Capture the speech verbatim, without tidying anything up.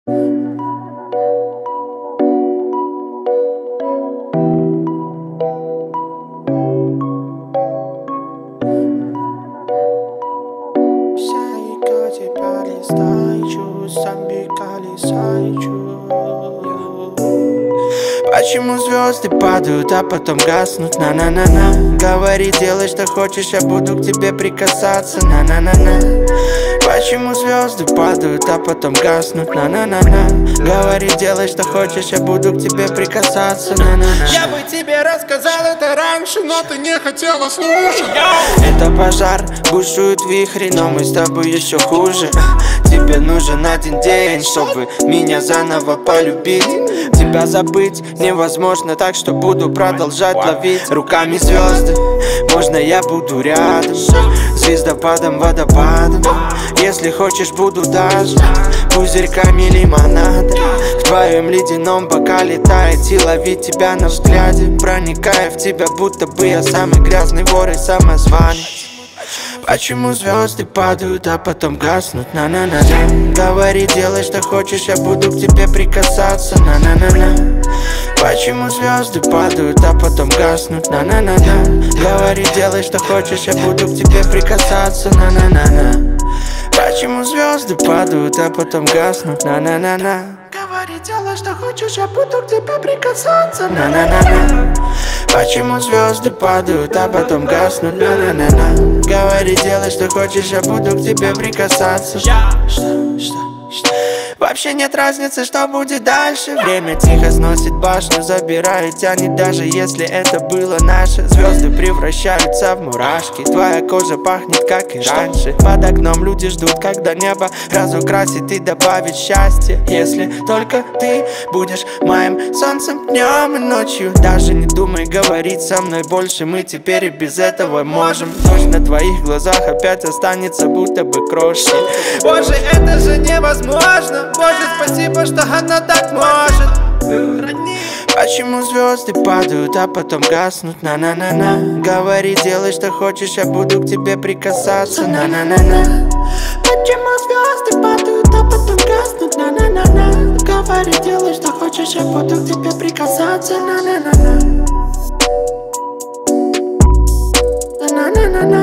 Почему звезды падают, а потом гаснут? На-на-на-на. Говори, делай, что хочешь, я буду к тебе прикасаться. На-на-на-на. Почему звезды падают, а потом гаснут? На-на-на-на. Говори, делай, что хочешь, я буду к тебе прикасаться. На-на-на. Я бы тебе рассказал это раньше, но ты не хотела слушать. Это пожар, бушуют вихри, но мы с тобой еще хуже. Тебе нужен один день, чтобы меня заново полюбить. Тебя забыть невозможно, так что буду продолжать ловить руками звезды. Можно я буду рядом, звездопадом, водопадом. Если хочешь, буду даже пузырьками лимонада. В твоем ледяном бокале таять и ловить тебя на взгляде, проникая в тебя, будто бы я самый грязный вор и самозванец. Почему звезды падают, а потом гаснут? На-на-на-на. Говори, делай, что хочешь, я буду к тебе прикасаться. На-на-на-на. Почему звезды падают, а потом гаснут? На-на-на-на. Говори, делай, что хочешь, я буду к тебе прикасаться. На-на-на-на. Почему звезды падают, а потом гаснут? На-на-на-на. Говори, делай, что хочешь, я буду к тебе прикасаться. На-на-на-на. Почему звезды падают, а потом гаснут? На-на-на-на. Говори, делай, что хочешь, я буду к тебе прикасаться. Что, что, что? Вообще нет разницы, что будет дальше. Время тихо сносит башню, забирает, тянет, даже если это было наше. Звезды превращаются в мурашки, твоя кожа пахнет, как и раньше. Под окном люди ждут, когда небо разукрасит и добавит счастье. Если только ты будешь моим солнцем днем и ночью. Даже не думай говорить со мной больше, мы теперь и без этого можем. Ночь на твоих глазах опять останется будто бы крошкой. Боже, это же невозможно. Боже, спасибо, что она так может. Почему звезды падают, а потом гаснут? На-на-на-на. Говори, делай, что хочешь, я буду к тебе прикасаться. На-на-на-на. Почему звезды падают, а потом гаснут? На-на-на-на. Говори, делай, что хочешь, я буду к тебе прикасаться. На-на-на-на. На-на-на-на.